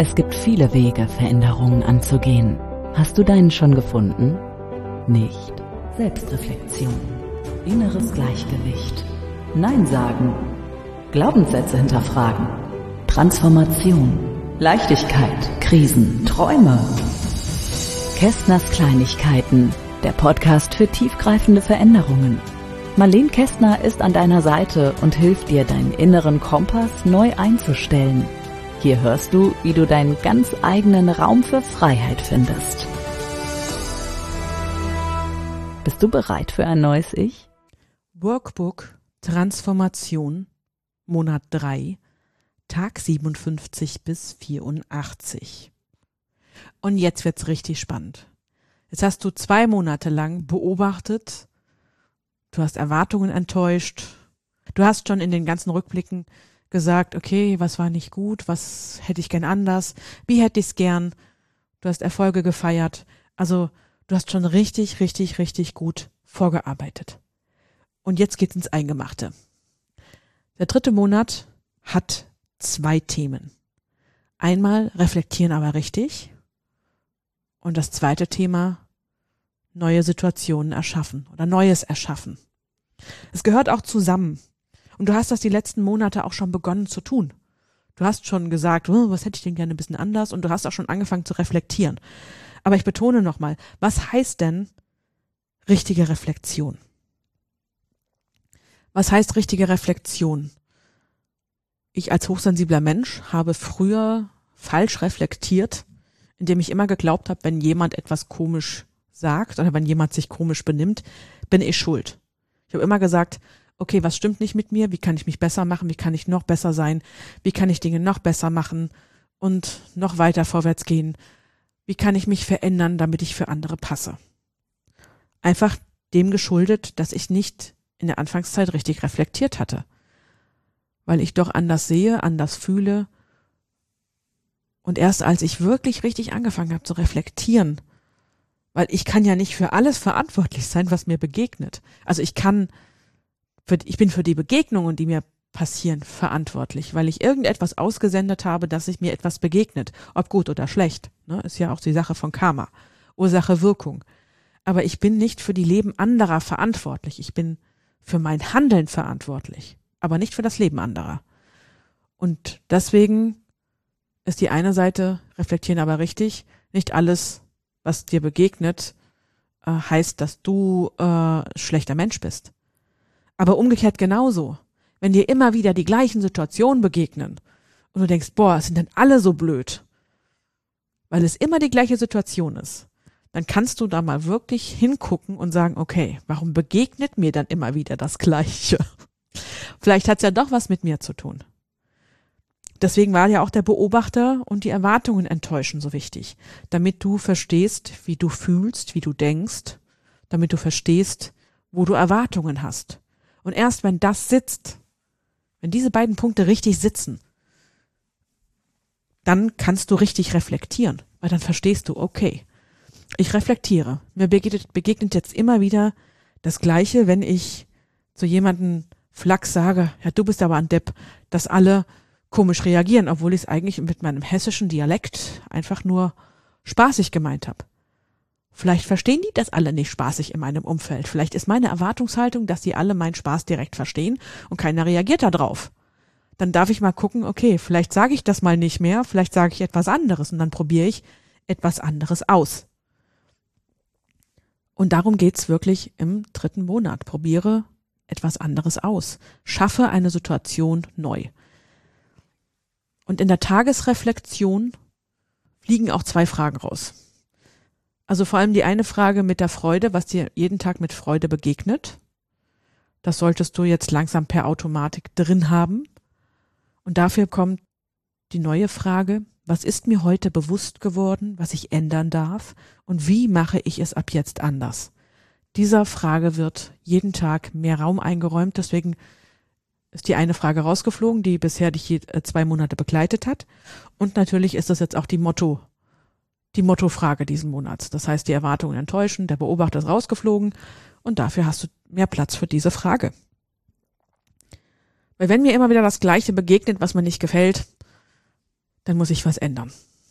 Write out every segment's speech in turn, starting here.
Es gibt viele Wege, Veränderungen anzugehen. Hast du deinen schon gefunden? Nicht. Selbstreflexion. Inneres Gleichgewicht. Nein sagen. Glaubenssätze hinterfragen. Transformation. Leichtigkeit. Krisen. Träume. Kästners Kleinigkeiten. Der Podcast für tiefgreifende Veränderungen. Marlene Kästner ist an deiner Seite und hilft dir, deinen inneren Kompass neu einzustellen. Hier hörst du, wie du deinen ganz eigenen Raum für Freiheit findest. Bist du bereit für ein neues Ich? Workbook Transformation, Monat 3, Tag 57 bis 84. Und jetzt wird's richtig spannend. Jetzt hast du 2 Monate lang beobachtet, du hast Erwartungen enttäuscht, du hast schon in den ganzen Rückblicken gesagt, okay, was war nicht gut, was hätte ich gern anders, wie hätte ich es gern, du hast Erfolge gefeiert, also du hast schon richtig gut vorgearbeitet. Und jetzt geht's ins Eingemachte. Der 3. Monat hat 2 Themen. Einmal reflektieren aber richtig und das 2. Thema neue Situationen erschaffen oder Neues erschaffen. Es gehört auch zusammen. Und du hast das die letzten Monate auch schon begonnen zu tun. Du hast schon gesagt, was hätte ich denn gerne ein bisschen anders? Und du hast auch schon angefangen zu reflektieren. Aber ich betone nochmal, was heißt denn richtige Reflexion? Was heißt richtige Reflexion? Ich als hochsensibler Mensch habe früher falsch reflektiert, indem ich immer geglaubt habe, wenn jemand etwas komisch sagt oder wenn jemand sich komisch benimmt, bin ich schuld. Ich habe immer gesagt, okay, was stimmt nicht mit mir? Wie kann ich mich besser machen? Wie kann ich noch besser sein? Wie kann ich Dinge noch besser machen und noch weiter vorwärts gehen? Wie kann ich mich verändern, damit ich für andere passe? Einfach dem geschuldet, dass ich nicht in der Anfangszeit richtig reflektiert hatte. Weil ich doch anders sehe, anders fühle. Und erst als ich wirklich richtig angefangen habe zu reflektieren, weil ich kann ja nicht für alles verantwortlich sein, was mir begegnet. Also ich bin für die Begegnungen, die mir passieren, verantwortlich, weil ich irgendetwas ausgesendet habe, dass sich mir etwas begegnet, ob gut oder schlecht. Ne? Ist ja auch die Sache von Karma, Ursache, Wirkung. Aber ich bin nicht für die Leben anderer verantwortlich. Ich bin für mein Handeln verantwortlich, aber nicht für das Leben anderer. Und deswegen ist die eine Seite, reflektieren aber richtig, nicht alles, was dir begegnet, heißt, dass du schlechter Mensch bist. Aber umgekehrt genauso. Wenn dir immer wieder die gleichen Situationen begegnen und du denkst, boah, sind denn alle so blöd, weil es immer die gleiche Situation ist, dann kannst du da mal wirklich hingucken und sagen, okay, warum begegnet mir dann immer wieder das Gleiche? Vielleicht hat es ja doch was mit mir zu tun. Deswegen war ja auch der Beobachter und die Erwartungen enttäuschen so wichtig, damit du verstehst, wie du fühlst, wie du denkst, damit du verstehst, wo du Erwartungen hast. Und erst wenn das sitzt, wenn diese beiden Punkte richtig sitzen, dann kannst du richtig reflektieren, weil dann verstehst du, okay, ich reflektiere. Mir begegnet jetzt immer wieder das Gleiche, wenn ich zu jemandem flachs sage, ja, du bist aber ein Depp, dass alle komisch reagieren, obwohl ich es eigentlich mit meinem hessischen Dialekt einfach nur spaßig gemeint habe. Vielleicht verstehen die das alle nicht spaßig in meinem Umfeld. Vielleicht ist meine Erwartungshaltung, dass die alle meinen Spaß direkt verstehen und keiner reagiert da drauf. Dann darf ich mal gucken, okay, vielleicht sage ich das mal nicht mehr, vielleicht sage ich etwas anderes und dann probiere ich etwas anderes aus. Und darum geht's wirklich im 3. Monat. Probiere etwas anderes aus. Schaffe eine Situation neu. Und in der Tagesreflexion fliegen auch 2 Fragen raus. Also vor allem die eine Frage mit der Freude, was dir jeden Tag mit Freude begegnet. Das solltest du jetzt langsam per Automatik drin haben. Und dafür kommt die neue Frage, was ist mir heute bewusst geworden, was ich ändern darf und wie mache ich es ab jetzt anders? Dieser Frage wird jeden Tag mehr Raum eingeräumt, deswegen ist die eine Frage rausgeflogen, die bisher dich 2 Monate begleitet hat. Und natürlich ist das jetzt auch die Mottofrage diesen Monats. Das heißt, die Erwartungen enttäuschen, der Beobachter ist rausgeflogen und dafür hast du mehr Platz für diese Frage. Weil wenn mir immer wieder das Gleiche begegnet, was mir nicht gefällt, dann muss ich was ändern.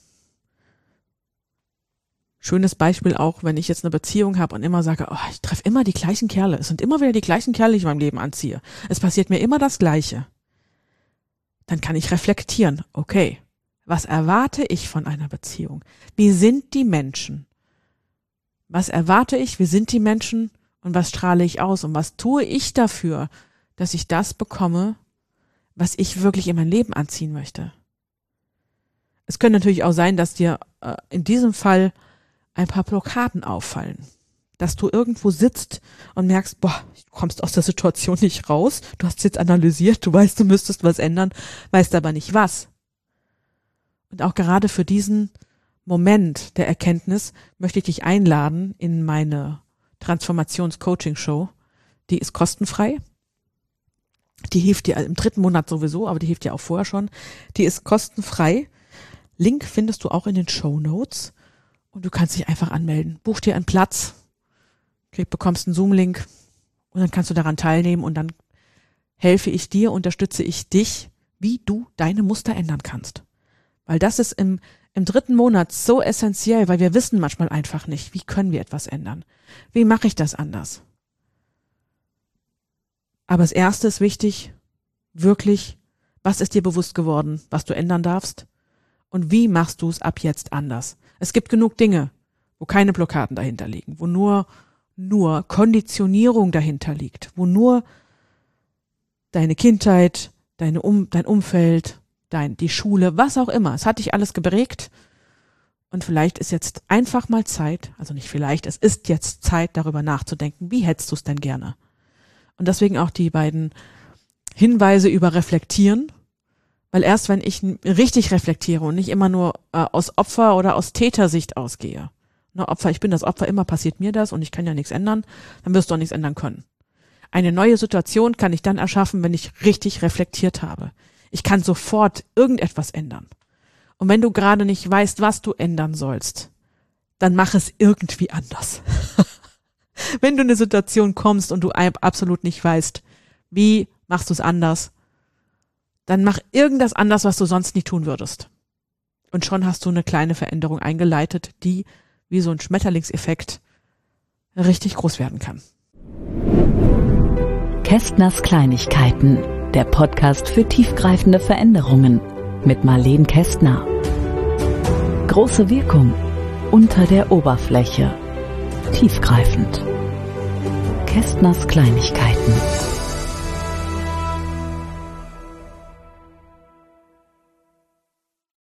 Schönes Beispiel auch, wenn ich jetzt eine Beziehung habe und immer sage, oh, ich treffe immer die gleichen Kerle. Es sind immer wieder die gleichen Kerle, die ich in meinem Leben anziehe. Es passiert mir immer das Gleiche. Dann kann ich reflektieren. Okay, was erwarte ich von einer Beziehung? Wie sind die Menschen? Was erwarte ich? Wie sind die Menschen? Und was strahle ich aus? Und was tue ich dafür, dass ich das bekomme, was ich wirklich in mein Leben anziehen möchte? Es könnte natürlich auch sein, dass dir in diesem Fall ein paar Blockaden auffallen. Dass du irgendwo sitzt und merkst, boah, du kommst aus der Situation nicht raus, du hast es jetzt analysiert, du weißt, du müsstest was ändern, weißt aber nicht was. Und auch gerade für diesen Moment der Erkenntnis möchte ich dich einladen in meine Transformations-Coaching-Show. Die ist kostenfrei. Die hilft dir im 3. Monat sowieso, aber die hilft dir auch vorher schon. Die ist kostenfrei. Link findest du auch in den Shownotes. Und du kannst dich einfach anmelden. Buch dir einen Platz, bekommst einen Zoom-Link und dann kannst du daran teilnehmen und dann helfe ich dir, unterstütze ich dich, wie du deine Muster ändern kannst. Weil das ist im 3. Monat so essentiell, weil wir wissen manchmal einfach nicht, wie können wir etwas ändern? Wie mache ich das anders? Aber das Erste ist wichtig, wirklich, was ist dir bewusst geworden, was du ändern darfst? Und wie machst du es ab jetzt anders? Es gibt genug Dinge, wo keine Blockaden dahinter liegen, wo nur Konditionierung dahinter liegt, wo nur deine Kindheit, dein Umfeld, die Schule, was auch immer, es hat dich alles geprägt und vielleicht ist jetzt einfach mal Zeit, also nicht vielleicht, es ist jetzt Zeit, darüber nachzudenken, wie hättest du es denn gerne? Und deswegen auch die beiden Hinweise über Reflektieren, weil erst wenn ich richtig reflektiere und nicht immer nur aus Opfer- oder aus Tätersicht ausgehe, Opfer, ich bin das Opfer, immer passiert mir das und ich kann ja nichts ändern, dann wirst du auch nichts ändern können. Eine neue Situation kann ich dann erschaffen, wenn ich richtig reflektiert habe. Ich kann sofort irgendetwas ändern. Und wenn du gerade nicht weißt, was du ändern sollst, dann mach es irgendwie anders. Wenn du in eine Situation kommst und du absolut nicht weißt, wie machst du es anders, dann mach irgendwas anders, was du sonst nicht tun würdest. Und schon hast du eine kleine Veränderung eingeleitet, die wie so ein Schmetterlingseffekt richtig groß werden kann. Kästners Kleinigkeiten, der Podcast für tiefgreifende Veränderungen mit Marleen Kästner. Große Wirkung unter der Oberfläche. Tiefgreifend. Kästners Kleinigkeiten.